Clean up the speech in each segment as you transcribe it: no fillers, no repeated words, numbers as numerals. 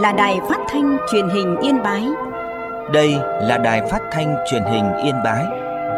là Đài Phát thanh Truyền hình Yên Bái. Đây là Đài Phát thanh Truyền hình Yên Bái.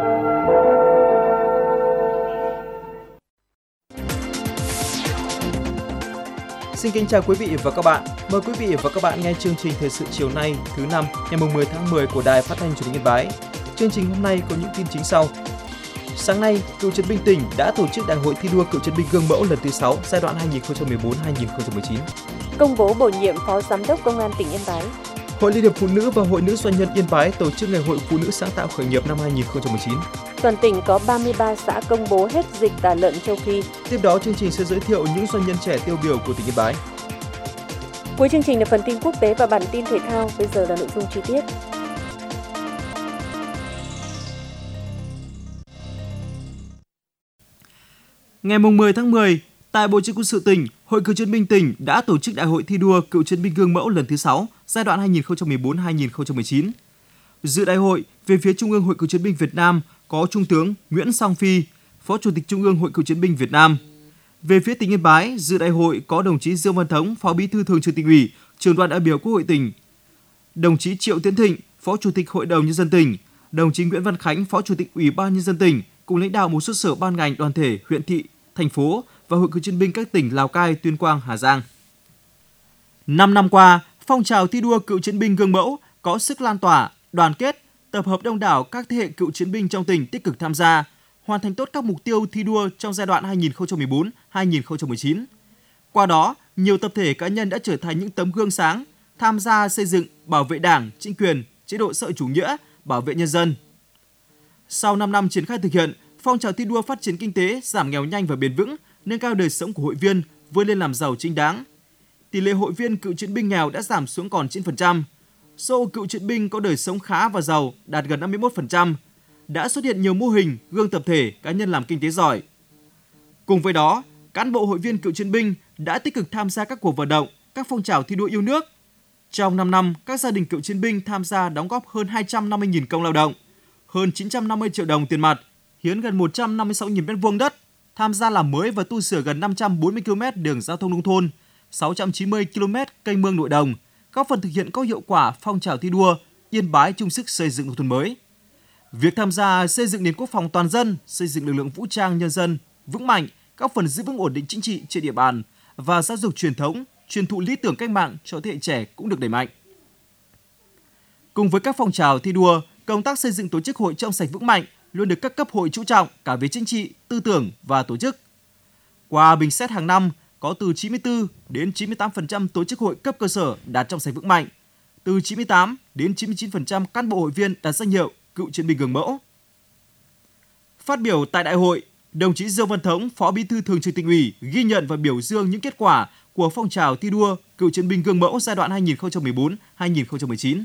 Xin kính chào quý vị và các bạn. Mời quý vị và các bạn nghe chương trình thời sự chiều nay thứ năm ngày 10 tháng 10 của Đài Phát thanh Truyền hình Yên Bái. Chương trình hôm nay có những tin chính sau. Sáng nay, Cựu chiến binh tỉnh đã tổ chức Đại hội thi đua Cựu chiến binh gương mẫu lần thứ 6 giai đoạn 2014-2019. Công bố bổ nhiệm Phó Giám đốc Công an tỉnh Yên Bái. Hội Liên hiệp Phụ nữ và Hội Nữ Doanh nhân Yên Bái tổ chức Ngày hội Phụ nữ sáng tạo khởi nghiệp năm 2019. Toàn tỉnh có 33 xã công bố hết dịch tả lợn châu Phi. Tiếp đó, chương trình sẽ giới thiệu những doanh nhân trẻ tiêu biểu của tỉnh Yên Bái. Cuối chương trình là phần tin quốc tế và bản tin thể thao. Bây giờ là nội dung chi tiết. Ngày 10 tháng 10, tại Bộ Chỉ huy Quân sự tỉnh, Hội Cựu chiến binh tỉnh đã tổ chức Đại hội thi đua Cựu chiến binh gương mẫu lần thứ 6, giai đoạn 2014-2019. Dự đại hội, về phía Trung ương Hội Cựu chiến binh Việt Nam có Trung tướng Nguyễn Song Phi, Phó Chủ tịch Trung ương Hội Cựu chiến binh Việt Nam. Về phía tỉnh Yên Bái, dự đại hội có đồng chí Dương Văn Thống, Phó Bí thư Thường trực Tỉnh ủy, Trưởng đoàn đại biểu Quốc hội tỉnh, đồng chí Triệu Tiến Thịnh, Phó Chủ tịch Hội đồng Nhân dân tỉnh, đồng chí Nguyễn Văn Khánh, Phó Chủ tịch Ủy ban Nhân dân tỉnh, cùng lãnh đạo một số sở ban ngành đoàn thể, huyện thị, thành phố và Hội Cựu chiến binh các tỉnh Lào Cai, Tuyên Quang, Hà Giang. 5 năm qua, phong trào thi đua Cựu chiến binh gương mẫu có sức lan tỏa, đoàn kết, tập hợp đông đảo các thế hệ cựu chiến binh trong tỉnh tích cực tham gia, hoàn thành tốt các mục tiêu thi đua trong giai đoạn 2014-2019. Qua đó, nhiều tập thể cá nhân đã trở thành những tấm gương sáng, tham gia xây dựng, bảo vệ Đảng, chính quyền, chế độ xã hội chủ nghĩa, bảo vệ nhân dân. Sau 5 năm triển khai thực hiện, phong trào thi đua phát triển kinh tế, giảm nghèo nhanh và bền vững, nâng cao đời sống của hội viên, vươn lên làm giàu chính đáng. Tỷ lệ hội viên cựu chiến binh nghèo đã giảm xuống còn 9%. Số cựu chiến binh có đời sống khá và giàu đạt gần 51%. Đã xuất hiện nhiều mô hình, gương tập thể, cá nhân làm kinh tế giỏi. Cùng với đó, cán bộ hội viên cựu chiến binh đã tích cực tham gia các cuộc vận động, các phong trào thi đua yêu nước. Trong 5 năm, các gia đình cựu chiến binh tham gia đóng góp hơn 250.000 công lao động, hơn 950 triệu đồng tiền mặt, hiến gần 156.000 m2 đất, tham gia làm mới và tu sửa gần 540 km đường giao thông nông thôn, 690 km kênh mương nội đồng, góp phần thực hiện có hiệu quả phong trào thi đua Yên Bái chung sức xây dựng nông thôn mới. Việc tham gia xây dựng nền quốc phòng toàn dân, xây dựng lực lượng vũ trang nhân dân vững mạnh, góp phần giữ vững ổn định chính trị trên địa bàn và giáo dục truyền thống, truyền thụ lý tưởng cách mạng cho thế hệ trẻ cũng được đẩy mạnh. Cùng với các phong trào thi đua, công tác xây dựng tổ chức hội trong sạch vững mạnh luôn được các cấp hội chú trọng cả về chính trị, tư tưởng và tổ chức. Qua bình xét hàng năm, có từ 94 đến 98% tổ chức hội cấp cơ sở đạt trong sạch vững mạnh, từ 98 đến 99% cán bộ hội viên đạt danh hiệu Cựu chiến binh gương mẫu. Phát biểu tại đại hội, đồng chí Dương Văn Thống, Phó Bí thư Thường trực Tỉnh ủy ghi nhận và biểu dương những kết quả của phong trào thi đua Cựu chiến binh gương mẫu giai đoạn 2014-2019.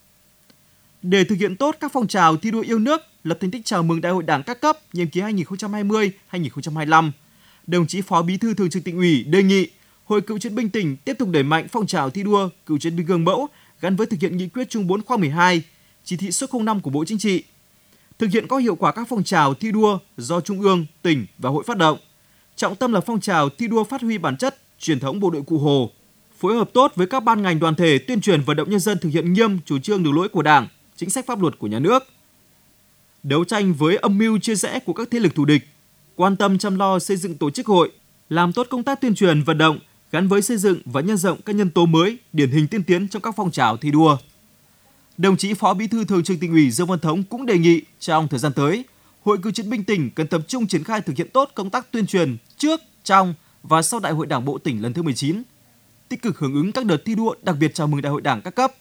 Để thực hiện tốt các phong trào thi đua yêu nước, lập thành tích chào mừng Đại hội Đảng các cấp nhiệm kỳ 2020-2025, đồng chí Phó Bí thư Thường trực Tỉnh ủy đề nghị Hội Cựu chiến binh tỉnh tiếp tục đẩy mạnh phong trào thi đua Cựu chiến binh gương mẫu gắn với thực hiện nghị quyết Trung 4 khóa 12, chỉ thị số 05 của Bộ Chính trị, thực hiện có hiệu quả các phong trào thi đua do Trung ương, tỉnh và hội phát động. Trọng tâm là phong trào thi đua phát huy bản chất, truyền thống bộ đội Cụ Hồ, phối hợp tốt với các ban ngành đoàn thể tuyên truyền vận động nhân dân thực hiện nghiêm chủ trương đường lối của Đảng, chính sách pháp luật của nhà nước. Đấu tranh với âm mưu chia rẽ của các thế lực thù địch, quan tâm chăm lo xây dựng tổ chức hội, làm tốt công tác tuyên truyền vận động gắn với xây dựng và nhân rộng các nhân tố mới, điển hình tiên tiến trong các phong trào thi đua. Đồng chí Phó Bí thư Thường trực Tỉnh ủy Dương Văn Thống cũng đề nghị trong thời gian tới, Hội Cựu chiến binh tỉnh cần tập trung triển khai thực hiện tốt công tác tuyên truyền trước, trong và sau Đại hội Đảng bộ tỉnh lần thứ 19, tích cực hưởng ứng các đợt thi đua đặc biệt chào mừng Đại hội Đảng các cấp.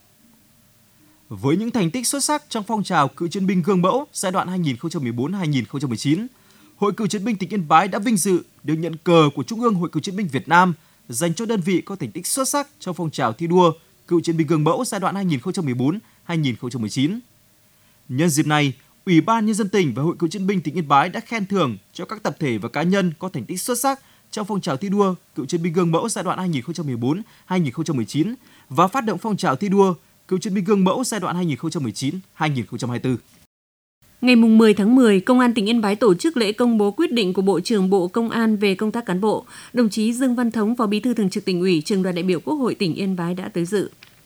Với những thành tích xuất sắc trong phong trào Cựu chiến binh gương mẫu giai đoạn 2014-2019, Hội Cựu chiến binh tỉnh Yên Bái đã vinh dự được nhận cờ của Trung ương Hội Cựu chiến binh Việt Nam dành cho đơn vị có thành tích xuất sắc trong phong trào thi đua Cựu chiến binh gương mẫu giai đoạn 2014-2019. Nhân dịp này, Ủy ban Nhân dân tỉnh và Hội Cựu chiến binh tỉnh Yên Bái đã khen thưởng cho các tập thể và cá nhân có thành tích xuất sắc trong phong trào thi đua Cựu chiến binh gương mẫu giai đoạn 2014-2019 và phát động phong trào thi đua Cựu chiến binh gương mẫu giai đoạn 2019-2024. Ngày 10 tháng 10, Công an tỉnh Yên Bái tổ chức lễ công bố quyết định của Bộ trưởng Bộ Công an về công tác cán bộ. Đồng chí Dương Văn Thống, Phó Bí thư Thường trực Tỉnh ủy, Trưởng đoàn đại biểu Quốc hội tỉnh Yên Bái đã tới dự.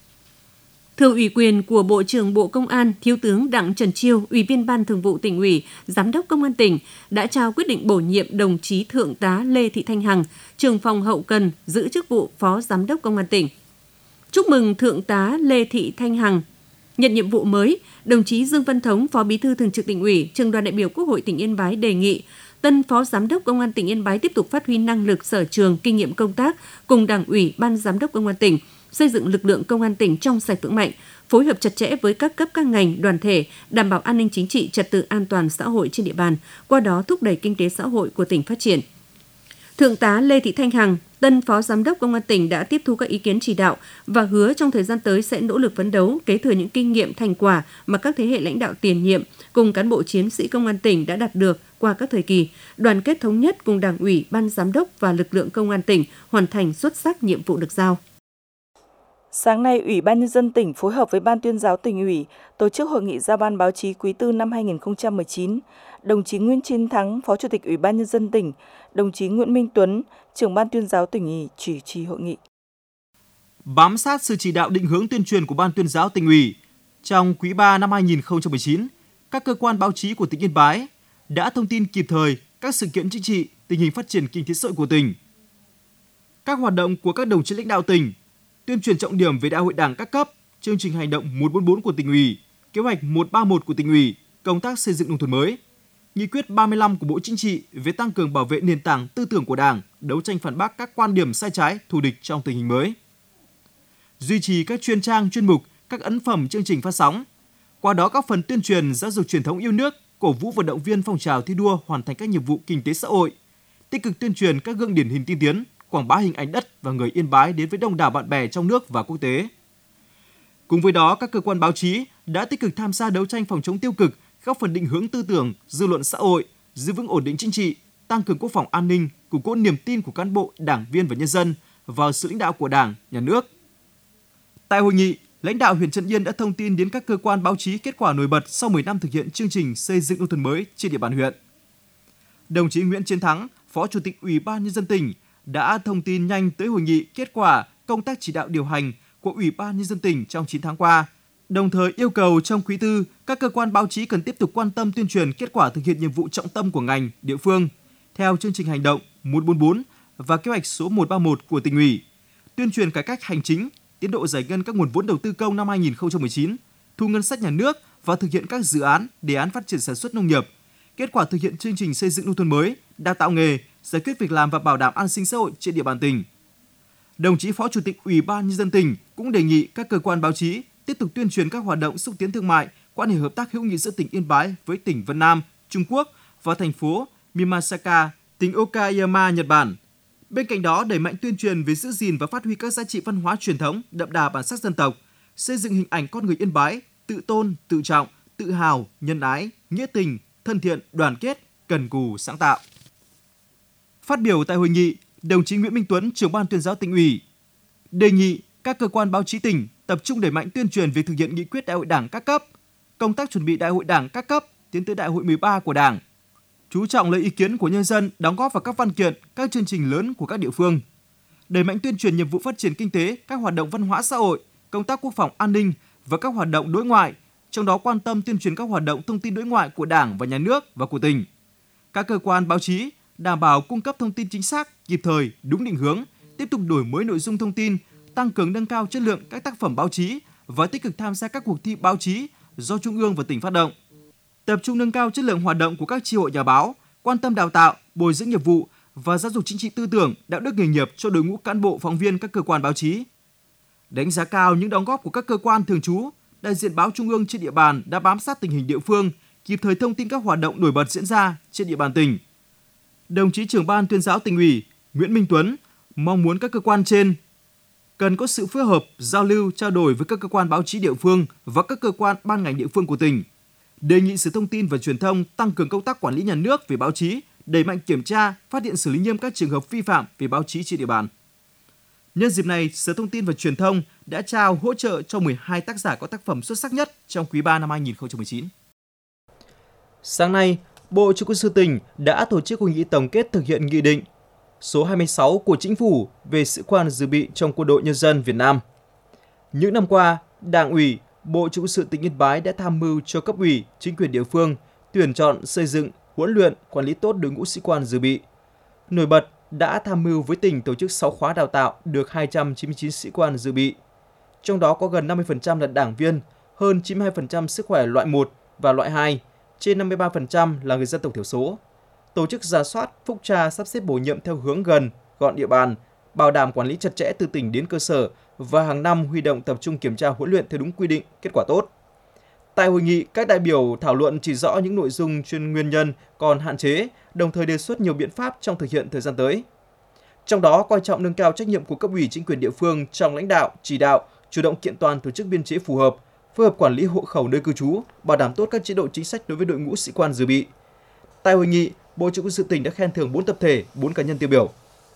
Thừa ủy quyền của Bộ trưởng Bộ Công an, Thiếu tướng Đặng Trần Chiêu, Ủy viên Ban Thường vụ Tỉnh ủy, Giám đốc Công an tỉnh đã trao quyết định bổ nhiệm đồng chí Thượng tá Lê Thị Thanh Hằng, trưởng phòng hậu cần, giữ chức vụ Phó Giám đốc Công an tỉnh. Chúc mừng Thượng tá Lê Thị Thanh Hằng nhận nhiệm vụ mới, đồng chí Dương Văn Thống, Phó Bí thư Thường trực Tỉnh ủy, Trưởng đoàn đại biểu Quốc hội tỉnh Yên Bái đề nghị tân Phó Giám đốc Công an tỉnh Yên Bái tiếp tục phát huy năng lực, sở trường, kinh nghiệm công tác cùng Đảng ủy, Ban Giám đốc Công an tỉnh, xây dựng lực lượng công an tỉnh trong sạch vững mạnh, phối hợp chặt chẽ với các cấp các ngành, đoàn thể, đảm bảo an ninh chính trị, trật tự an toàn xã hội trên địa bàn, qua đó thúc đẩy kinh tế xã hội của tỉnh phát triển. Thượng tá Lê Thị Thanh Hằng, tân Phó Giám đốc Công an tỉnh đã tiếp thu các ý kiến chỉ đạo và hứa trong thời gian tới sẽ nỗ lực phấn đấu, kế thừa những kinh nghiệm, thành quả mà các thế hệ lãnh đạo tiền nhiệm cùng cán bộ chiến sĩ Công an tỉnh đã đạt được qua các thời kỳ, đoàn kết thống nhất cùng Đảng ủy, Ban Giám đốc và lực lượng Công an tỉnh hoàn thành xuất sắc nhiệm vụ được giao. Sáng nay, Ủy ban Nhân dân tỉnh phối hợp với Ban Tuyên giáo Tỉnh ủy tổ chức hội nghị giao ban báo chí quý tư năm 2019. Đồng chí Nguyễn Chiến Thắng, Phó Chủ tịch Ủy ban Nhân dân tỉnh, đồng chí Nguyễn Minh Tuấn, trưởng Ban Tuyên giáo Tỉnh ủy chủ trì hội nghị. Bám sát sự chỉ đạo định hướng tuyên truyền của Ban Tuyên giáo Tỉnh ủy, trong quý 3 năm 2019, các cơ quan báo chí của tỉnh Yên Bái đã thông tin kịp thời các sự kiện chính trị, tình hình phát triển kinh tế xã hội của tỉnh. Các hoạt động của các đồng chí lãnh đạo tỉnh, tuyên truyền trọng điểm về Đại hội Đảng các cấp, chương trình hành động 144 của tỉnh ủy, kế hoạch 131 của tỉnh ủy, công tác xây dựng nông thôn mới, nghị quyết 35 của Bộ Chính trị về tăng cường bảo vệ nền tảng tư tưởng của Đảng, đấu tranh phản bác các quan điểm sai trái, thù địch trong tình hình mới. Duy trì các chuyên trang, chuyên mục, các ấn phẩm chương trình phát sóng. Qua đó các phần tuyên truyền giáo dục truyền thống yêu nước, cổ vũ vận động viên phong trào thi đua hoàn thành các nhiệm vụ kinh tế xã hội, tích cực tuyên truyền các gương điển hình tiên tiến, quảng bá hình ảnh đất và người Yên Bái đến với đông đảo bạn bè trong nước và quốc tế. Cùng với đó, các cơ quan báo chí đã tích cực tham gia đấu tranh phòng chống tiêu cực, góp phần định hướng tư tưởng, dư luận xã hội, giữ vững ổn định chính trị, tăng cường quốc phòng an ninh, củng cố niềm tin của cán bộ, đảng viên và nhân dân vào sự lãnh đạo của Đảng, Nhà nước. Tại hội nghị, lãnh đạo huyện Trấn Yên đã thông tin đến các cơ quan báo chí kết quả nổi bật sau 10 năm thực hiện chương trình xây dựng nông thôn mới trên địa bàn huyện. Đồng chí Nguyễn Chiến Thắng, Phó Chủ tịch Ủy ban Nhân dân tỉnh đã thông tin nhanh tới hội nghị kết quả công tác chỉ đạo điều hành của Ủy ban Nhân dân tỉnh trong 9 tháng qua, đồng thời yêu cầu trong quý tư, các cơ quan báo chí cần tiếp tục quan tâm tuyên truyền kết quả thực hiện nhiệm vụ trọng tâm của ngành, địa phương, theo chương trình hành động 144 và kế hoạch số 131 của tỉnh ủy, tuyên truyền cải cách hành chính, tiến độ giải ngân các nguồn vốn đầu tư công năm 2019, thu ngân sách nhà nước và thực hiện các dự án, đề án phát triển sản xuất nông nghiệp, kết quả thực hiện chương trình xây dựng nông thôn mới, đào tạo nghề, giải quyết việc làm và bảo đảm an sinh xã hội trên địa bàn tỉnh. Đồng chí Phó Chủ tịch Ủy ban Nhân dân tỉnh cũng đề nghị các cơ quan báo chí tiếp tục tuyên truyền các hoạt động xúc tiến thương mại, quan hệ hợp tác hữu nghị giữa tỉnh Yên Bái với tỉnh Vân Nam, Trung Quốc và thành phố Mimasaka, tỉnh Okayama, Nhật Bản. Bên cạnh đó, đẩy mạnh tuyên truyền về giữ gìn và phát huy các giá trị văn hóa truyền thống, đậm đà bản sắc dân tộc, xây dựng hình ảnh con người Yên Bái tự tôn, tự trọng, tự hào, nhân ái, nghĩa tình, thân thiện, đoàn kết, cần cù, sáng tạo. Phát biểu tại hội nghị, đồng chí Nguyễn Minh Tuấn, trưởng Ban Tuyên giáo Tỉnh ủy, đề nghị các cơ quan báo chí tỉnh tập trung đẩy mạnh tuyên truyền về thực hiện nghị quyết Đại hội Đảng các cấp, công tác chuẩn bị Đại hội Đảng các cấp tiến tới Đại hội 13 của Đảng, chú trọng lấy ý kiến của nhân dân đóng góp vào các văn kiện, các chương trình lớn của các địa phương, đẩy mạnh tuyên truyền nhiệm vụ phát triển kinh tế, các hoạt động văn hóa xã hội, công tác quốc phòng an ninh và các hoạt động đối ngoại, trong đó quan tâm tuyên truyền các hoạt động thông tin đối ngoại của Đảng và Nhà nước và của tỉnh. Các cơ quan báo chí đảm bảo cung cấp thông tin chính xác, kịp thời, đúng định hướng, tiếp tục đổi mới nội dung thông tin, tăng cường nâng cao chất lượng các tác phẩm báo chí và tích cực tham gia các cuộc thi báo chí do Trung ương và tỉnh phát động. Tập trung nâng cao chất lượng hoạt động của các chi hội nhà báo, quan tâm đào tạo, bồi dưỡng nghiệp vụ và giáo dục chính trị tư tưởng, đạo đức nghề nghiệp cho đội ngũ cán bộ phóng viên các cơ quan báo chí. Đánh giá cao những đóng góp của các cơ quan thường trú, đại diện báo Trung ương trên địa bàn đã bám sát tình hình địa phương, kịp thời thông tin các hoạt động nổi bật diễn ra trên địa bàn tỉnh. Đồng chí trưởng Ban Tuyên giáo Tỉnh ủy Nguyễn Minh Tuấn mong muốn các cơ quan trên cần có sự phối hợp, giao lưu, trao đổi với các cơ quan báo chí địa phương và các cơ quan ban ngành địa phương của tỉnh. Đề nghị Sở Thông tin và Truyền thông tăng cường công tác quản lý nhà nước về báo chí, đẩy mạnh kiểm tra, phát hiện xử lý nghiêm các trường hợp vi phạm về báo chí trên địa bàn. Nhân dịp này, Sở Thông tin và Truyền thông đã trao hỗ trợ cho 12 tác giả có tác phẩm xuất sắc nhất trong quý 3 năm 2019. Sáng nay, Bộ Chỉ huy Quân sự tỉnh đã tổ chức hội nghị tổng kết thực hiện nghị định số 26 của Chính phủ về sĩ quan dự bị trong Quân đội Nhân dân Việt Nam. Những năm qua, Đảng ủy, Bộ Chỉ huy quân sự tỉnh Yên Bái đã tham mưu cho cấp ủy, chính quyền địa phương tuyển chọn, xây dựng, huấn luyện, quản lý tốt đội ngũ sĩ quan dự bị. Nổi bật, đã tham mưu với tỉnh tổ chức 6 khóa đào tạo được 299 sĩ quan dự bị. Trong đó có gần 50% là đảng viên, hơn 92% sức khỏe loại 1 và loại 2, trên 53% là người dân tộc thiểu số. Tổ chức rà soát, phúc tra, sắp xếp bổ nhiệm theo hướng gần, gọn địa bàn, bảo đảm quản lý chặt chẽ từ tỉnh đến cơ sở và hàng năm huy động tập trung kiểm tra huấn luyện theo đúng quy định, kết quả tốt. Tại hội nghị, các đại biểu thảo luận chỉ rõ những nội dung chuyên nguyên nhân còn hạn chế, đồng thời đề xuất nhiều biện pháp trong thực hiện thời gian tới. Trong đó, coi trọng nâng cao trách nhiệm của cấp ủy chính quyền địa phương trong lãnh đạo, chỉ đạo, chủ động kiện toàn tổ chức biên chế phù hợp, phối hợp quản lý hộ khẩu nơi cư trú, bảo đảm tốt các chế độ chính sách đối với đội ngũ sĩ quan dự bị. Tại hội nghị, Bộ Chỉ huy quân sự tỉnh đã khen thưởng 4 tập thể, 4 cá nhân tiêu biểu.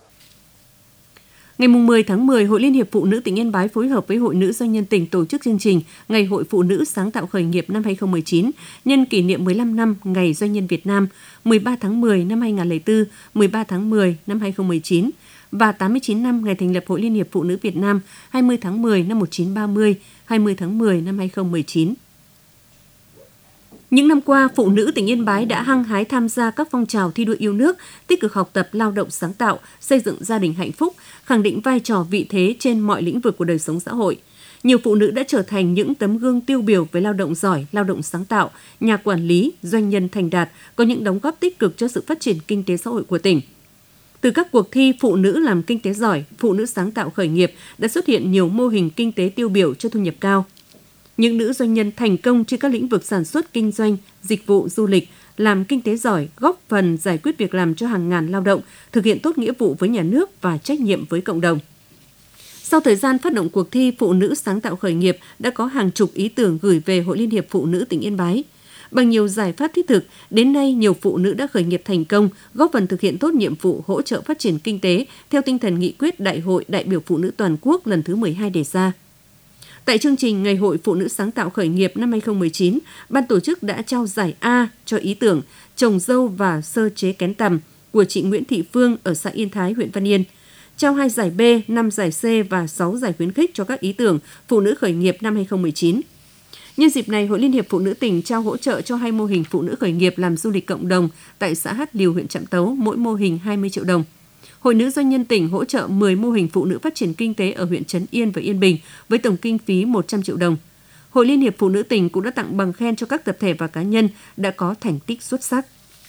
Ngày 10 tháng 10, Hội Liên hiệp Phụ nữ tỉnh Yên Bái phối hợp với Hội Nữ Doanh nhân tỉnh tổ chức chương trình Ngày hội Phụ nữ sáng tạo khởi nghiệp năm 2019 nhân kỷ niệm 15 năm Ngày Doanh nhân Việt Nam 13 tháng 10 năm 2004, 13 tháng 10 năm 2019 và 89 năm ngày thành lập Hội Liên hiệp Phụ nữ Việt Nam 20 tháng 10 năm 1930, 20 tháng 10 năm 2019. Những năm qua, phụ nữ tỉnh Yên Bái đã hăng hái tham gia các phong trào thi đua yêu nước, tích cực học tập, lao động sáng tạo, xây dựng gia đình hạnh phúc, khẳng định vai trò vị thế trên mọi lĩnh vực của đời sống xã hội. Nhiều phụ nữ đã trở thành những tấm gương tiêu biểu về lao động giỏi, lao động sáng tạo, nhà quản lý, doanh nhân thành đạt, có những đóng góp tích cực cho sự phát triển kinh tế xã hội của tỉnh. Từ các cuộc thi phụ nữ làm kinh tế giỏi, phụ nữ sáng tạo khởi nghiệp đã xuất hiện nhiều mô hình kinh tế tiêu biểu cho thu nhập cao. Những nữ doanh nhân thành công trên các lĩnh vực sản xuất, kinh doanh, dịch vụ, du lịch, làm kinh tế giỏi, góp phần giải quyết việc làm cho hàng ngàn lao động, thực hiện tốt nghĩa vụ với nhà nước và trách nhiệm với cộng đồng. Sau thời gian phát động cuộc thi Phụ nữ sáng tạo khởi nghiệp, đã có hàng chục ý tưởng gửi về Hội Liên hiệp Phụ nữ tỉnh Yên Bái. Bằng nhiều giải pháp thiết thực, đến nay nhiều phụ nữ đã khởi nghiệp thành công, góp phần thực hiện tốt nhiệm vụ hỗ trợ phát triển kinh tế theo tinh thần nghị quyết Đại hội đại biểu Phụ nữ toàn quốc lần thứ 12 đề ra. Tại chương trình Ngày hội Phụ nữ sáng tạo khởi nghiệp năm 2019, ban tổ chức đã trao giải A cho ý tưởng trồng dâu và sơ chế kén tằm của chị Nguyễn Thị Phương ở xã Yên Thái, huyện Văn Yên. Trao 2 giải B, 5 giải C và 6 giải khuyến khích cho các ý tưởng phụ nữ khởi nghiệp năm 2019. Nhân dịp này, Hội Liên hiệp Phụ nữ tỉnh trao hỗ trợ cho 2 mô hình phụ nữ khởi nghiệp làm du lịch cộng đồng tại xã Hát Liều, huyện Trạm Tấu, mỗi mô hình 20 triệu đồng. Hội Nữ Doanh nhân tỉnh hỗ trợ 10 mô hình phụ nữ phát triển kinh tế ở huyện Trấn Yên và Yên Bình với tổng kinh phí 100 triệu đồng. Hội Liên hiệp Phụ nữ tỉnh cũng đã tặng bằng khen cho các tập thể và cá nhân đã có thành tích xuất sắc.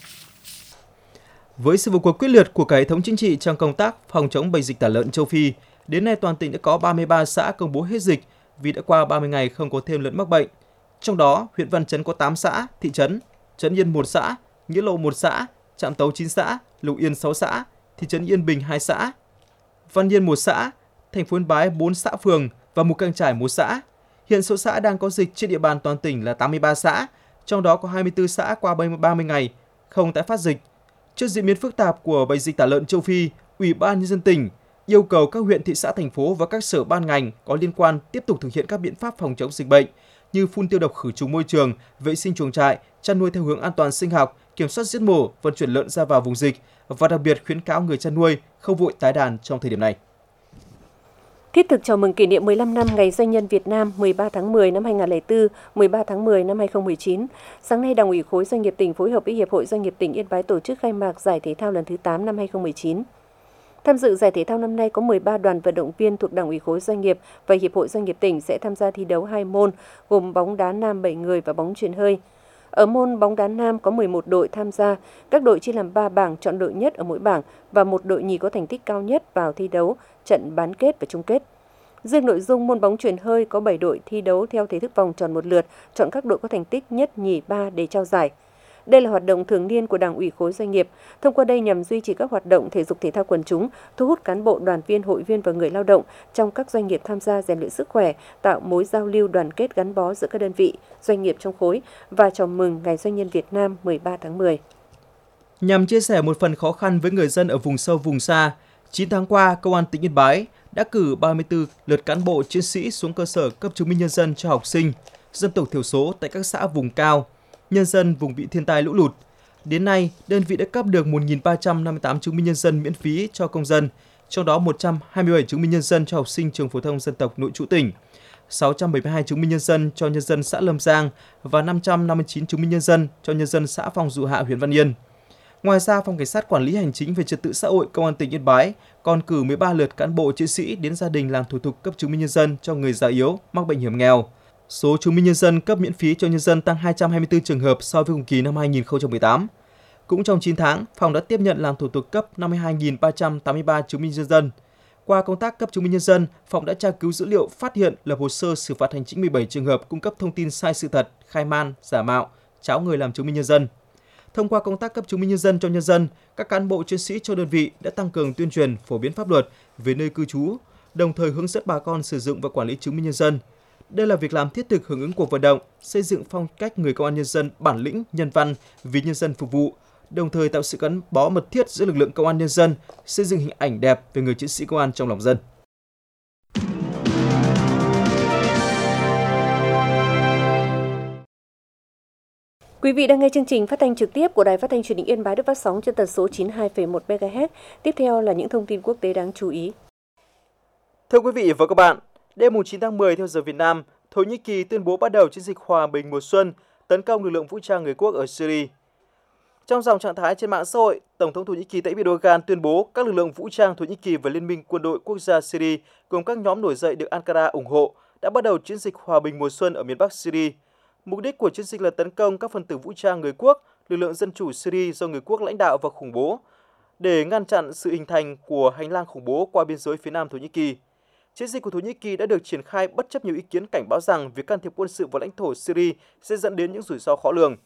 Với sự vào cuộc quyết liệt của cả hệ thống chính trị trong công tác phòng chống bệnh dịch tả lợn châu Phi, đến nay toàn tỉnh đã có 33 xã công bố hết dịch vì đã qua 30 ngày không có thêm lợn mắc bệnh. Trong đó, huyện Văn Chấn có 8 xã, thị trấn, Trấn Yên 1 xã, Nghĩa Lộ 1 xã, Trạm Tấu 9 xã, Lục Yên 6 xã, thị trấn Yên Bình 2 xã, Văn Yên 1 xã, thành phố Yên Bái 4 xã phường và Mù Cang Chải 1 xã. Hiện số xã đang có dịch trên địa bàn toàn tỉnh là 83 xã, trong đó có 24 xã qua 30 ngày không tái phát dịch. Trước diễn biến phức tạp của bệnh dịch tả lợn châu Phi, Ủy ban Nhân dân tỉnh yêu cầu các huyện, thị xã, thành phố và các sở ban ngành có liên quan tiếp tục thực hiện các biện pháp phòng chống dịch bệnh như phun tiêu độc khử trùng môi trường, vệ sinh chuồng trại, chăn nuôi theo hướng an toàn sinh học, kiểm soát giết mổ, vận chuyển lợn ra vào vùng dịch và đặc biệt khuyến cáo người chăn nuôi không vội tái đàn trong thời điểm này. Thiết thực chào mừng kỷ niệm 15 năm Ngày Doanh nhân Việt Nam 13 tháng 10 năm 2004, 13 tháng 10 năm 2019, sáng nay Đảng ủy khối doanh nghiệp tỉnh phối hợp với Hiệp hội Doanh nghiệp tỉnh Yên Bái tổ chức khai mạc giải thể thao lần thứ 8 năm 2019. Tham dự giải thể thao năm nay có 13 đoàn vận động viên thuộc Đảng ủy khối doanh nghiệp và Hiệp hội Doanh nghiệp tỉnh sẽ tham gia thi đấu 2 môn gồm bóng đá nam 7 người và bóng chuyền hơi. Ở môn bóng đá nam có 11 đội tham gia, các đội chia làm 3 bảng chọn đội nhất ở mỗi bảng và một đội nhì có thành tích cao nhất vào thi đấu trận bán kết và chung kết. Riêng nội dung môn bóng chuyền hơi có 7 đội thi đấu theo thể thức vòng tròn một lượt, chọn các đội có thành tích nhất, nhì, ba để trao giải. Đây là hoạt động thường niên của Đảng ủy khối doanh nghiệp, thông qua đây nhằm duy trì các hoạt động thể dục thể thao quần chúng, thu hút cán bộ, đoàn viên, hội viên và người lao động trong các doanh nghiệp tham gia rèn luyện sức khỏe, tạo mối giao lưu đoàn kết gắn bó giữa các đơn vị, doanh nghiệp trong khối và chào mừng Ngày Doanh nhân Việt Nam 13 tháng 10. Nhằm chia sẻ một phần khó khăn với người dân ở vùng sâu vùng xa, 9 tháng qua, Công an tỉnh Yên Bái đã cử 34 lượt cán bộ chiến sĩ xuống cơ sở cấp chứng minh nhân dân cho học sinh, dân tộc thiểu số tại các xã vùng cao, nhân dân vùng bị thiên tai lũ lụt. Đến nay, đơn vị đã cấp được 1.358 chứng minh nhân dân miễn phí cho công dân, trong đó 127 chứng minh nhân dân cho học sinh trường phổ thông dân tộc nội trú tỉnh 672 chứng minh nhân dân cho nhân dân xã Lâm Giang và 559 chứng minh nhân dân cho nhân dân xã Phong Dụ Hạ, huyện Văn Yên. Ngoài ra, Phòng Cảnh sát Quản lý Hành chính về Trật tự xã hội Công an tỉnh Yên Bái còn cử 13 lượt cán bộ chiến sĩ đến gia đình làm thủ tục cấp chứng minh nhân dân cho người già yếu, mắc bệnh hiểm nghèo. Số chứng minh nhân dân cấp miễn phí cho nhân dân tăng 224 trường hợp so với cùng kỳ năm 2018. Cũng trong 9 tháng, phòng đã tiếp nhận làm thủ tục cấp 52.383 chứng minh nhân dân. Qua công tác cấp chứng minh nhân dân, phòng đã tra cứu dữ liệu, phát hiện lập hồ sơ xử phạt hành chính 17 trường hợp cung cấp thông tin sai sự thật, khai man, giả mạo, tráo người làm chứng minh nhân dân. Thông qua công tác cấp chứng minh nhân dân cho nhân dân, các cán bộ chiến sĩ cho đơn vị đã tăng cường tuyên truyền, phổ biến pháp luật về nơi cư trú, đồng thời hướng dẫn bà con sử dụng và quản lý chứng minh nhân dân. Đây là việc làm thiết thực hưởng ứng cuộc vận động xây dựng phong cách người công an nhân dân bản lĩnh, nhân văn, vì nhân dân phục vụ, đồng thời tạo sự gắn bó mật thiết giữa lực lượng công an nhân dân, xây dựng hình ảnh đẹp về người chiến sĩ công an trong lòng dân. Quý vị đang nghe chương trình phát thanh trực tiếp của Đài Phát thanh Truyền hình Yên Bái được phát sóng trên tần số 92,1 MHz. Tiếp theo là những thông tin quốc tế đáng chú ý. Thưa quý vị và các bạn, đêm 9 tháng 10 theo giờ Việt Nam, Thổ Nhĩ Kỳ tuyên bố bắt đầu chiến dịch hòa bình mùa xuân tấn công lực lượng vũ trang người quốc ở Syria. Trong dòng trạng thái trên mạng xã hội, Tổng thống Thổ Nhĩ Kỳ Tayyip Erdogan tuyên bố các lực lượng vũ trang Thổ Nhĩ Kỳ và Liên minh quân đội quốc gia Syria cùng các nhóm nổi dậy được Ankara ủng hộ đã bắt đầu chiến dịch hòa bình mùa xuân ở miền Bắc Syria. Mục đích của chiến dịch là tấn công các phần tử vũ trang người quốc, lực lượng dân chủ Syria do người quốc lãnh đạo và khủng bố, để ngăn chặn sự hình thành của hành lang khủng bố qua biên giới phía nam Thổ Nhĩ Kỳ. Chiến dịch của Thổ Nhĩ Kỳ đã được triển khai bất chấp nhiều ý kiến cảnh báo rằng việc can thiệp quân sự vào lãnh thổ Syria sẽ dẫn đến những rủi ro khó lường.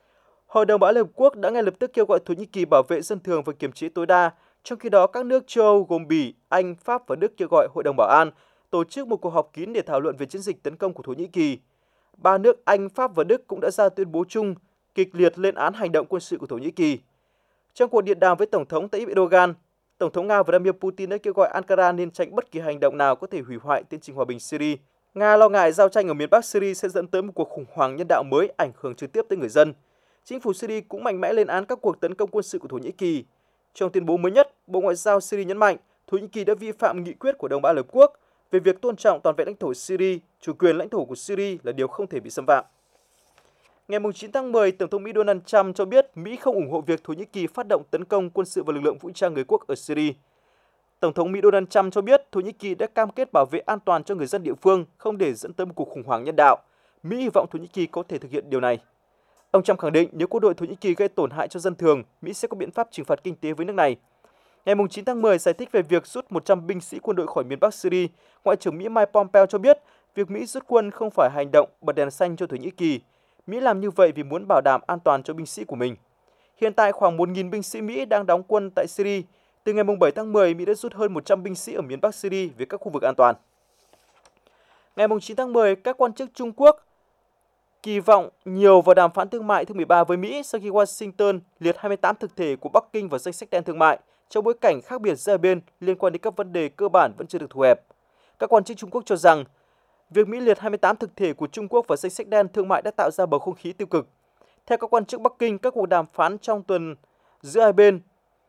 Hội đồng Bảo an Liên Hợp Quốc đã ngay lập tức kêu gọi Thổ Nhĩ Kỳ bảo vệ dân thường và kiềm chế tối đa. Trong khi đó, các nước châu Âu gồm Bỉ, Anh, Pháp và Đức kêu gọi Hội đồng Bảo an tổ chức một cuộc họp kín để thảo luận về chiến dịch tấn công của Thổ Nhĩ Kỳ. Ba nước Anh, Pháp và Đức cũng đã ra tuyên bố chung kịch liệt lên án hành động quân sự của Thổ Nhĩ Kỳ. Trong cuộc điện đàm với Tổng thống Tayyip Erdogan, Tổng thống Nga Vladimir Putin đã kêu gọi Ankara nên tránh bất kỳ hành động nào có thể hủy hoại tiến trình hòa bình Syria. Nga lo ngại giao tranh ở miền Bắc Syria sẽ dẫn tới một cuộc khủng hoảng nhân đạo mới ảnh hưởng trực tiếp tới người dân. Chính phủ Syria cũng mạnh mẽ lên án các cuộc tấn công quân sự của Thổ Nhĩ Kỳ. Trong tuyên bố mới nhất, Bộ Ngoại giao Syria nhấn mạnh Thổ Nhĩ Kỳ đã vi phạm nghị quyết của Đồng Bảo Liên Hợp Quốc về việc tôn trọng toàn vẹn lãnh thổ Syria, chủ quyền lãnh thổ của Syria là điều không thể bị xâm phạm. Ngày 9 tháng 10, Tổng thống Mỹ Donald Trump cho biết Mỹ không ủng hộ việc Thổ Nhĩ Kỳ phát động tấn công quân sự vào lực lượng vũ trang người quốc ở Syria. Tổng thống Mỹ Donald Trump cho biết Thổ Nhĩ Kỳ đã cam kết bảo vệ an toàn cho người dân địa phương, không để dẫn tới một cuộc khủng hoảng nhân đạo. Mỹ hy vọng Thổ Nhĩ Kỳ có thể thực hiện điều này. Ông Trump khẳng định nếu quân đội Thổ Nhĩ Kỳ gây tổn hại cho dân thường, Mỹ sẽ có biện pháp trừng phạt kinh tế với nước này. Ngày 9 tháng 10 giải thích về việc rút 100 binh sĩ quân đội khỏi miền Bắc Syria, Ngoại trưởng Mỹ Mike Pompeo cho biết việc Mỹ rút quân không phải hành động bật đèn xanh cho Thổ Nhĩ Kỳ. Mỹ làm như vậy vì muốn bảo đảm an toàn cho binh sĩ của mình. Hiện tại khoảng 1.000 binh sĩ Mỹ đang đóng quân tại Syria. Từ ngày 7 tháng 10, Mỹ đã rút hơn 100 binh sĩ ở miền Bắc Syria về các khu vực an toàn. Ngày 9 tháng 10, các quan chức Trung Quốc kỳ vọng nhiều vào đàm phán thương mại thứ 13 với Mỹ sau khi Washington liệt 28 thực thể của Bắc Kinh vào danh sách đen thương mại trong bối cảnh khác biệt giữa hai bên liên quan đến các vấn đề cơ bản vẫn chưa được thu hẹp. Các quan chức Trung Quốc cho rằng việc Mỹ liệt 28 thực thể của Trung Quốc vào danh sách đen thương mại đã tạo ra bầu không khí tiêu cực. Theo các quan chức Bắc Kinh, các cuộc đàm phán trong tuần giữa hai bên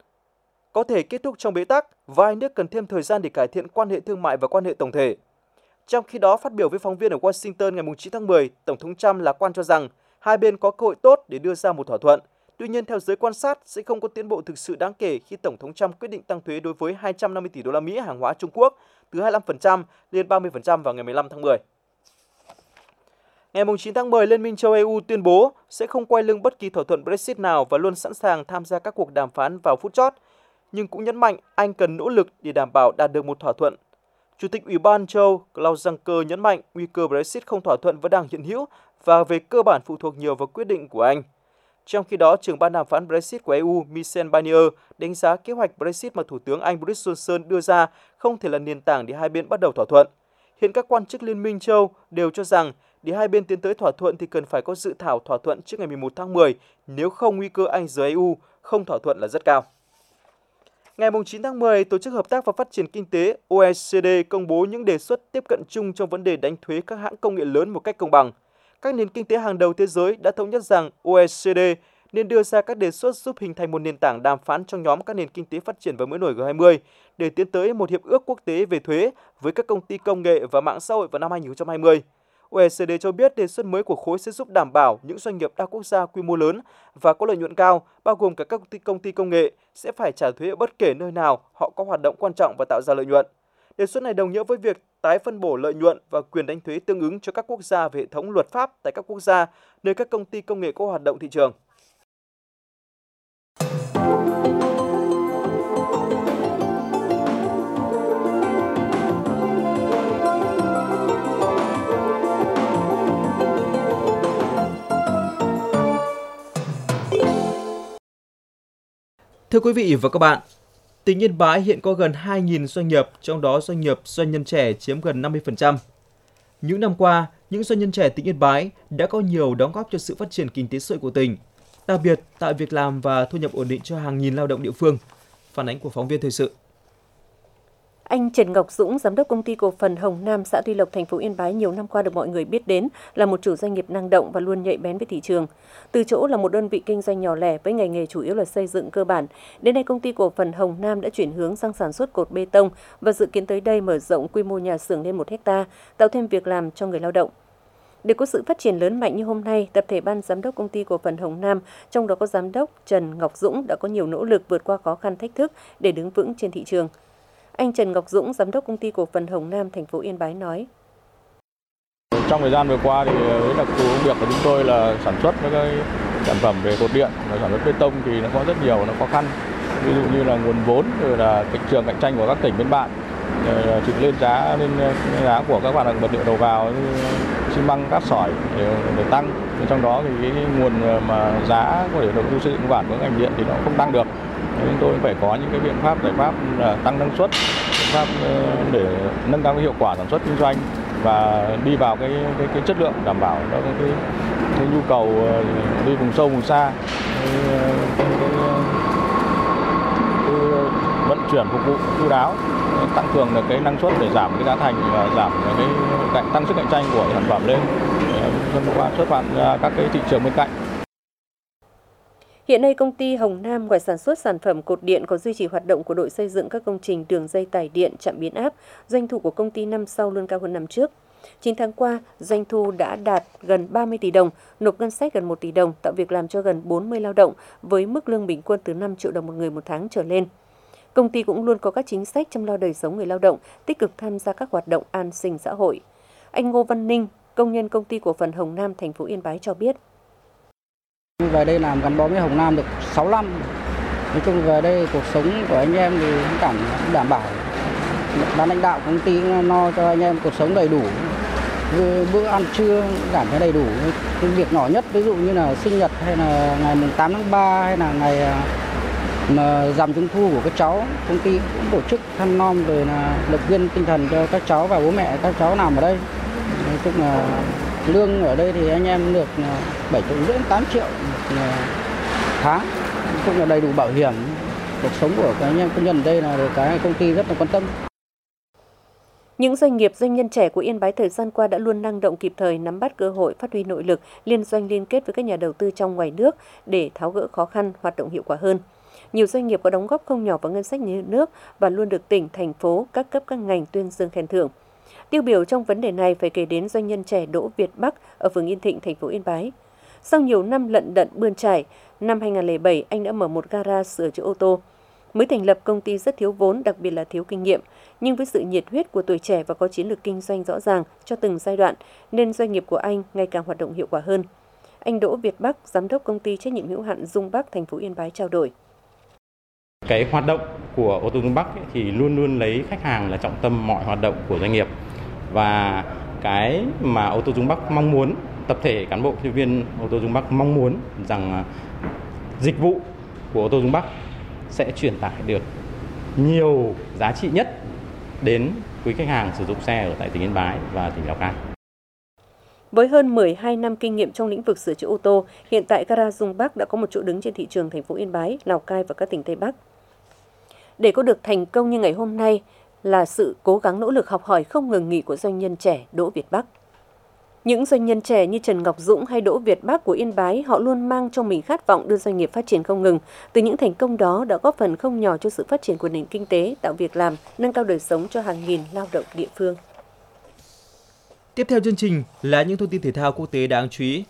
có thể kết thúc trong bế tắc và hai nước cần thêm thời gian để cải thiện quan hệ thương mại và quan hệ tổng thể. Trong khi đó, phát biểu với phóng viên ở Washington ngày 9 tháng 10, Tổng thống Trump lạc quan cho rằng hai bên có cơ hội tốt để đưa ra một thỏa thuận. Tuy nhiên, theo giới quan sát, sẽ không có tiến bộ thực sự đáng kể khi Tổng thống Trump quyết định tăng thuế đối với 250 tỷ đô la Mỹ hàng hóa Trung Quốc từ 25% lên 30% vào ngày 15 tháng 10. Ngày 9 tháng 10, Liên minh châu EU tuyên bố sẽ không quay lưng bất kỳ thỏa thuận Brexit nào và luôn sẵn sàng tham gia các cuộc đàm phán vào phút chót, nhưng cũng nhấn mạnh Anh cần nỗ lực để đảm bảo đạt được một thỏa thuận. Chủ tịch Ủy ban châu Âu Klaus Juncker nhấn mạnh nguy cơ Brexit không thỏa thuận vẫn đang hiện hữu và về cơ bản phụ thuộc nhiều vào quyết định của Anh. Trong khi đó, trưởng ban đàm phán Brexit của EU Michel Barnier đánh giá kế hoạch Brexit mà Thủ tướng Anh Boris Johnson đưa ra không thể là nền tảng để hai bên bắt đầu thỏa thuận. Hiện các quan chức Liên minh châu Âu đều cho rằng để hai bên tiến tới thỏa thuận thì cần phải có dự thảo thỏa thuận trước ngày 11 tháng 10, nếu không nguy cơ Anh rời EU không thỏa thuận là rất cao. Ngày 9 tháng 10, Tổ chức Hợp tác và Phát triển Kinh tế OECD công bố những đề xuất tiếp cận chung trong vấn đề đánh thuế các hãng công nghệ lớn một cách công bằng. Các nền kinh tế hàng đầu thế giới đã thống nhất rằng OECD nên đưa ra các đề xuất giúp hình thành một nền tảng đàm phán trong nhóm các nền kinh tế phát triển và mới nổi G20 để tiến tới một hiệp ước quốc tế về thuế với các công ty công nghệ và mạng xã hội vào năm 2020. OECD cho biết đề xuất mới của khối sẽ giúp đảm bảo những doanh nghiệp đa quốc gia quy mô lớn và có lợi nhuận cao, bao gồm cả các công ty công nghệ, sẽ phải trả thuế ở bất kể nơi nào họ có hoạt động quan trọng và tạo ra lợi nhuận. Đề xuất này đồng nghĩa với việc tái phân bổ lợi nhuận và quyền đánh thuế tương ứng cho các quốc gia về hệ thống luật pháp tại các quốc gia nơi các công ty công nghệ có hoạt động thị trường. Thưa quý vị và các bạn, tỉnh Yên Bái hiện có gần 2.000 doanh nghiệp, trong đó doanh nhân trẻ chiếm gần 50%. Những năm qua, những doanh nhân trẻ tỉnh Yên Bái đã có nhiều đóng góp cho sự phát triển kinh tế xã hội của tỉnh, đặc biệt tạo việc làm và thu nhập ổn định cho hàng nghìn lao động địa phương. Phản ánh của phóng viên thời sự. Anh Trần Ngọc Dũng, giám đốc công ty cổ phần Hồng Nam, xã Tuy Lộc, thành phố Yên Bái nhiều năm qua được mọi người biết đến là một chủ doanh nghiệp năng động và luôn nhạy bén với thị trường. Từ chỗ là một đơn vị kinh doanh nhỏ lẻ với ngành nghề chủ yếu là xây dựng cơ bản, đến nay công ty cổ phần Hồng Nam đã chuyển hướng sang sản xuất cột bê tông và dự kiến tới đây mở rộng quy mô nhà xưởng lên 1 hectare, tạo thêm việc làm cho người lao động. Để có sự phát triển lớn mạnh như hôm nay, tập thể ban giám đốc công ty cổ phần Hồng Nam, trong đó có giám đốc Trần Ngọc Dũng đã có nhiều nỗ lực vượt qua khó khăn thách thức để đứng vững trên thị trường. Anh Trần Ngọc Dũng, giám đốc công ty cổ phần Hồng Nam, thành phố Yên Bái nói: Trong thời gian vừa qua thì với đặc thù công việc của chúng tôi là sản xuất các cái sản phẩm về cột điện và sản xuất bê tông thì nó có rất nhiều khó khăn, ví dụ như là nguồn vốn rồi là thị trường cạnh tranh của các tỉnh bên bạn, chịu lên giá của các mặt hàng vật liệu đầu vào như xi măng, cát sỏi để tăng. Trong đó thì cái nguồn mà giá của để đầu tư xây dựng cơ bản của ngành điện thì nó không tăng được. Chúng tôi phải có những cái biện pháp, giải pháp là tăng năng suất, biện pháp để nâng cao cái hiệu quả sản xuất kinh doanh và đi vào cái chất lượng đảm bảo nó cái nhu cầu đi vùng sâu vùng xa, cái vận chuyển phục vụ chu đáo, tăng cường được cái năng suất để giảm cái giá thành và giảm cái tăng sức cạnh tranh của sản phẩm lên, xuất phát ra các cái thị trường bên cạnh. Hiện nay, công ty Hồng Nam ngoài sản xuất sản phẩm cột điện còn duy trì hoạt động của đội xây dựng các công trình đường dây tải điện, trạm biến áp. Doanh thu của công ty năm sau luôn cao hơn năm trước. 9 tháng qua, doanh thu đã đạt gần 30 tỷ đồng, nộp ngân sách gần 1 tỷ đồng, tạo việc làm cho gần 40 lao động với mức lương bình quân từ 5 triệu đồng một người một tháng trở lên. Công ty cũng luôn có các chính sách chăm lo đời sống người lao động, tích cực tham gia các hoạt động an sinh xã hội. Anh Ngô Văn Ninh, công nhân công ty cổ phần Hồng Nam, thành phố Yên Bái cho biết: Về đây làm gắn bó với Hồng Nam được 6 năm. Nói chung về đây cuộc sống của anh em thì cũng đảm bảo. Ban lãnh đạo công ty lo cho anh em cuộc sống đầy đủ. Bữa ăn trưa cảm thấy đầy đủ. Cái việc nhỏ nhất ví dụ như là sinh nhật hay là ngày 8 tháng 3 hay là ngày mà rằm trung thu của các cháu, công ty cũng tổ chức thăm nom rồi là động viên tinh thần cho các cháu và bố mẹ các cháu làm ở đây. Nói chung là lương ở đây thì anh em được 7,5 triệu đến 8 triệu tháng, cũng là đầy đủ bảo hiểm. Cuộc sống của các anh em công nhân ở đây là được cái công ty rất là quan tâm. Những doanh nghiệp, doanh nhân trẻ của Yên Bái thời gian qua đã luôn năng động kịp thời nắm bắt cơ hội, phát huy nội lực, liên doanh liên kết với các nhà đầu tư trong ngoài nước để tháo gỡ khó khăn, hoạt động hiệu quả hơn. Nhiều doanh nghiệp có đóng góp không nhỏ vào ngân sách nhà nước và luôn được tỉnh, thành phố, các cấp các ngành tuyên dương khen thưởng. Tiêu biểu trong vấn đề này phải kể đến doanh nhân trẻ Đỗ Việt Bắc ở phường Yên Thịnh, thành phố Yên Bái. Sau nhiều năm lận đận bươn trải, năm 2007 anh đã mở một gara sửa chữa ô tô. Mới thành lập công ty rất thiếu vốn, đặc biệt là thiếu kinh nghiệm, nhưng với sự nhiệt huyết của tuổi trẻ và có chiến lược kinh doanh rõ ràng cho từng giai đoạn nên doanh nghiệp của anh ngày càng hoạt động hiệu quả hơn. Anh Đỗ Việt Bắc, giám đốc công ty trách nhiệm hữu hạn Dung Bắc, thành phố Yên Bái trao đổi: Cái hoạt động của ô tô Dung Bắc thì luôn luôn lấy khách hàng là trọng tâm mọi hoạt động của doanh nghiệp. Và cái mà ô tô Dung Bắc mong muốn, tập thể cán bộ nhân viên ô tô Dung Bắc mong muốn rằng dịch vụ của ô tô Dung Bắc sẽ truyền tải được nhiều giá trị nhất đến quý khách hàng sử dụng xe ở tại tỉnh Yên Bái và tỉnh Lào Cai. Với hơn 12 năm kinh nghiệm trong lĩnh vực sửa chữa ô tô, hiện tại gara Dung Bắc đã có một chỗ đứng trên thị trường thành phố Yên Bái, Lào Cai và các tỉnh Tây Bắc. Để có được thành công như ngày hôm nay là sự cố gắng nỗ lực học hỏi không ngừng nghỉ của doanh nhân trẻ Đỗ Việt Bắc. Những doanh nhân trẻ như Trần Ngọc Dũng hay Đỗ Việt Bắc của Yên Bái, họ luôn mang trong mình khát vọng đưa doanh nghiệp phát triển không ngừng. Từ những thành công đó đã góp phần không nhỏ cho sự phát triển của nền kinh tế, tạo việc làm, nâng cao đời sống cho hàng nghìn lao động địa phương. Tiếp theo chương trình là những thông tin thể thao quốc tế đáng chú ý.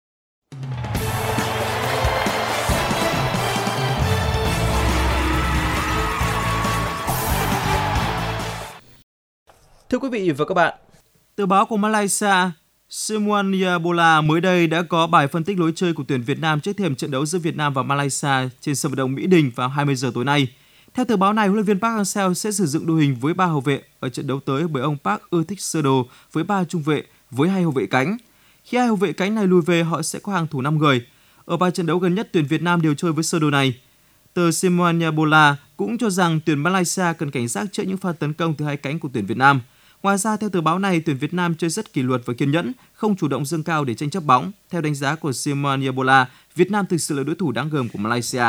Thưa quý vị và các bạn, tờ báo của Malaysia Semuanya Bola mới đây đã có bài phân tích lối chơi của tuyển Việt Nam trước thềm trận đấu giữa Việt Nam và Malaysia trên sân vận động Mỹ Đình vào 20 giờ tối nay. Theo tờ báo này, huấn luyện viên Park Hang-seo sẽ sử dụng đội hình với 3 hậu vệ ở trận đấu tới, bởi ông Park ưa thích sơ đồ với 3 trung vệ với 2 hậu vệ cánh. Khi 2 hậu vệ cánh này lùi về, họ sẽ có hàng thủ 5 người. Ở 3 trận đấu gần nhất, tuyển Việt Nam đều chơi với sơ đồ này. Tờ Semuanya Bola cũng cho rằng tuyển Malaysia cần cảnh giác trước những pha tấn công từ hai cánh của tuyển Việt Nam. Ngoài ra, theo tờ báo này, tuyển Việt Nam chơi rất kỷ luật và kiên nhẫn, không chủ động dâng cao để tranh chấp bóng. Theo đánh giá của Semuanya Bola, Việt Nam thực sự là đối thủ đáng gờm của Malaysia.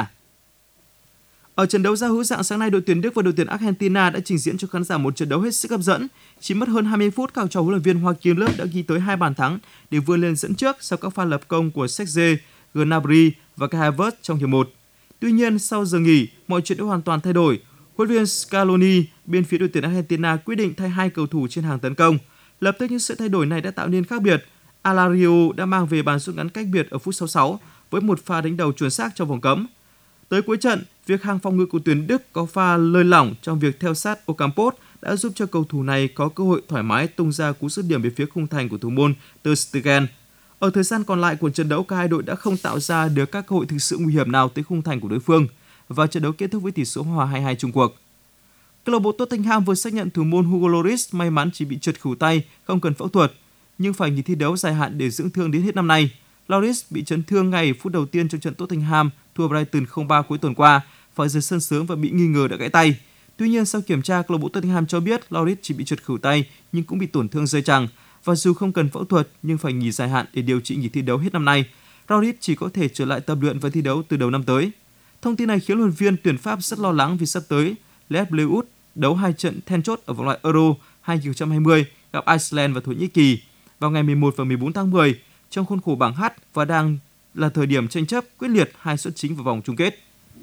Ở trận đấu giao hữu rạng sáng nay, đội tuyển Đức và đội tuyển Argentina đã trình diễn cho khán giả một trận đấu hết sức hấp dẫn. Chỉ mất hơn 20 phút, các trò huấn luyện viên Joachim Löw đã ghi tới 2 bàn thắng để vươn lên dẫn trước sau các pha lập công của Serge Gnabry và Kai Havertz trong hiệp 1. Tuy nhiên, sau giờ nghỉ, mọi chuyện đã hoàn toàn thay đổi. Huấn luyện viên Scaloni bên phía đội tuyển Argentina quyết định thay 2 cầu thủ trên hàng tấn công. Lập tức những sự thay đổi này đã tạo nên khác biệt. Alario đã mang về bàn rút ngắn cách biệt ở phút 66 với một pha đánh đầu chuẩn xác trong vòng cấm. Tới cuối trận, việc hàng phòng ngự của tuyển Đức có pha lơi lỏng trong việc theo sát Ocampos đã giúp cho cầu thủ này có cơ hội thoải mái tung ra cú dứt điểm về phía khung thành của thủ môn ter Stegen. Ở thời gian còn lại của trận đấu, cả hai đội đã không tạo ra được các cơ hội thực sự nguy hiểm nào tới khung thành của đối phương, và trận đấu kết thúc với tỷ số hòa 2-2 chung cuộc. Câu lạc bộ Tottenham vừa xác nhận thủ môn Hugo Lloris may mắn chỉ bị trật khuỷu tay, không cần phẫu thuật, nhưng phải nghỉ thi đấu dài hạn để dưỡng thương đến hết năm nay. Lloris bị chấn thương ngay phút đầu tiên trong trận Tottenham thua Brighton 0-3 cuối tuần qua, phải rời sân sớm và bị nghi ngờ đã gãy tay. Tuy nhiên, sau kiểm tra, câu lạc bộ Tottenham cho biết Lloris chỉ bị trật khuỷu tay nhưng cũng bị tổn thương dây chằng, và dù không cần phẫu thuật nhưng phải nghỉ dài hạn để điều trị nghỉ thi đấu hết năm nay. Lloris chỉ có thể trở lại tập luyện và thi đấu từ đầu năm tới. Thông tin này khiến huấn luyện viên tuyển Pháp rất lo lắng vì sắp tới Les Bleus đấu 2 trận then chốt ở vòng loại Euro 2020 gặp Iceland và Thổ Nhĩ Kỳ vào ngày 11 và 14 tháng 10 trong khuôn khổ bảng H, và đang là thời điểm tranh chấp quyết liệt 2 suất chính vào vòng chung kết.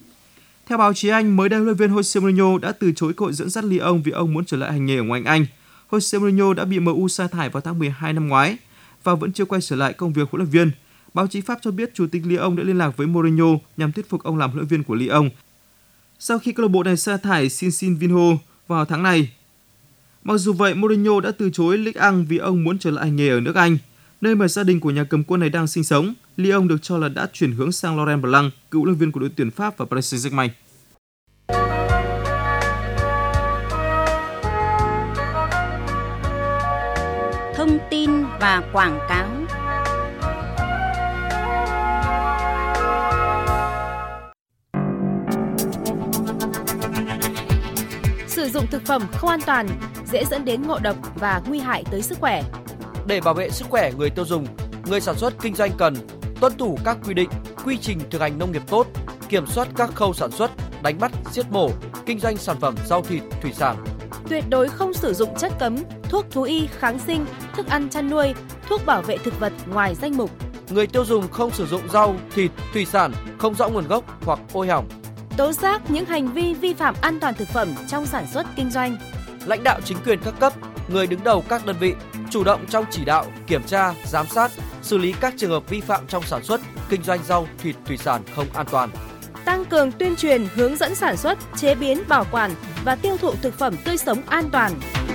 Theo báo chí Anh, mới đây huấn luyện viên Jose Mourinho đã từ chối cơ hội dẫn dắt Lyon vì ông muốn trở lại hành nghề ở ngoại hạng Anh. Jose Mourinho đã bị MU sa thải vào tháng 12 năm ngoái và vẫn chưa quay trở lại công việc huấn luyện viên. Báo chí Pháp cho biết chủ tịch Lyon đã liên lạc với Mourinho nhằm thuyết phục ông làm huấn luyện viên của Lyon sau khi câu lạc bộ này sa thải Shin Vinho vào tháng này. Mặc dù vậy, Mourinho đã từ chối Ligue 1 vì ông muốn trở lại hành nghề ở nước Anh, nơi mà gia đình của nhà cầm quân này đang sinh sống. Lyon được cho là đã chuyển hướng sang Laurent Blanc, cựu huấn luyện viên của đội tuyển Pháp và Paris Saint-Germain. Thông tin và quảng cáo. Sử dụng thực phẩm không an toàn dễ dẫn đến ngộ độc và nguy hại tới sức khỏe. Để bảo vệ sức khỏe người tiêu dùng, người sản xuất kinh doanh cần tuân thủ các quy định, quy trình thực hành nông nghiệp tốt, kiểm soát các khâu sản xuất, đánh bắt, giết mổ, kinh doanh sản phẩm rau thịt, thủy sản. Tuyệt đối không sử dụng chất cấm, thuốc thú y, kháng sinh, thức ăn chăn nuôi, thuốc bảo vệ thực vật ngoài danh mục. Người tiêu dùng không sử dụng rau, thịt, thủy sản không rõ nguồn gốc hoặc ôi hỏng. Tố giác những hành vi vi phạm an toàn thực phẩm trong sản xuất kinh doanh. Lãnh đạo chính quyền các cấp, người đứng đầu các đơn vị chủ động trong chỉ đạo, kiểm tra, giám sát, xử lý các trường hợp vi phạm trong sản xuất, kinh doanh rau, thịt, thủy sản không an toàn. Tăng cường tuyên truyền, hướng dẫn sản xuất, chế biến, bảo quản và tiêu thụ thực phẩm tươi sống an toàn.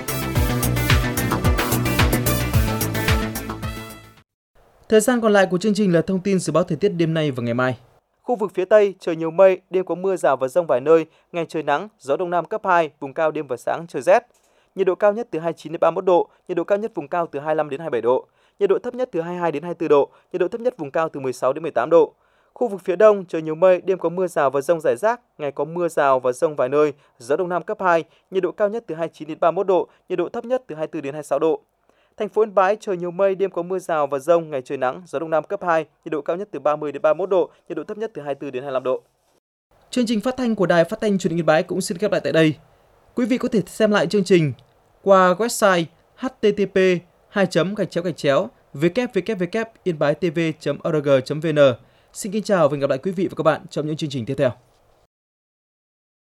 Thời gian còn lại của chương trình là thông tin dự báo thời tiết đêm nay và ngày mai. Khu vực phía Tây trời nhiều mây, đêm có mưa rào và dông vài nơi, ngày trời nắng, gió đông nam cấp 2, vùng cao đêm và sáng trời rét. Nhiệt độ cao nhất từ 29 đến 31 độ, nhiệt độ cao nhất vùng cao từ 25 đến 27 độ, nhiệt độ thấp nhất từ 22 đến 24 độ, nhiệt độ thấp nhất vùng cao từ 16 đến 18 độ. Khu vực phía Đông trời nhiều mây, đêm có mưa rào và dông rải rác, ngày có mưa rào và dông vài nơi, gió đông nam cấp 2, nhiệt độ cao nhất từ 29 đến 31 độ, nhiệt độ thấp nhất từ 24 đến 26 độ. Thành phố Yên Bái trời nhiều mây, đêm có mưa rào và dông, ngày trời nắng, gió đông nam cấp 2, nhiệt độ cao nhất từ 30 đến 31 độ, nhiệt độ thấp nhất từ 24 đến 25 độ. Chương trình phát thanh của Đài Phát thanh Truyền hình Yên Bái cũng xin khép lại tại đây. Quý vị có thể xem lại chương trình qua website http:// www.yên-bái-tv.org.vn. Xin kính chào và hẹn gặp lại quý vị và các bạn trong những chương trình tiếp theo.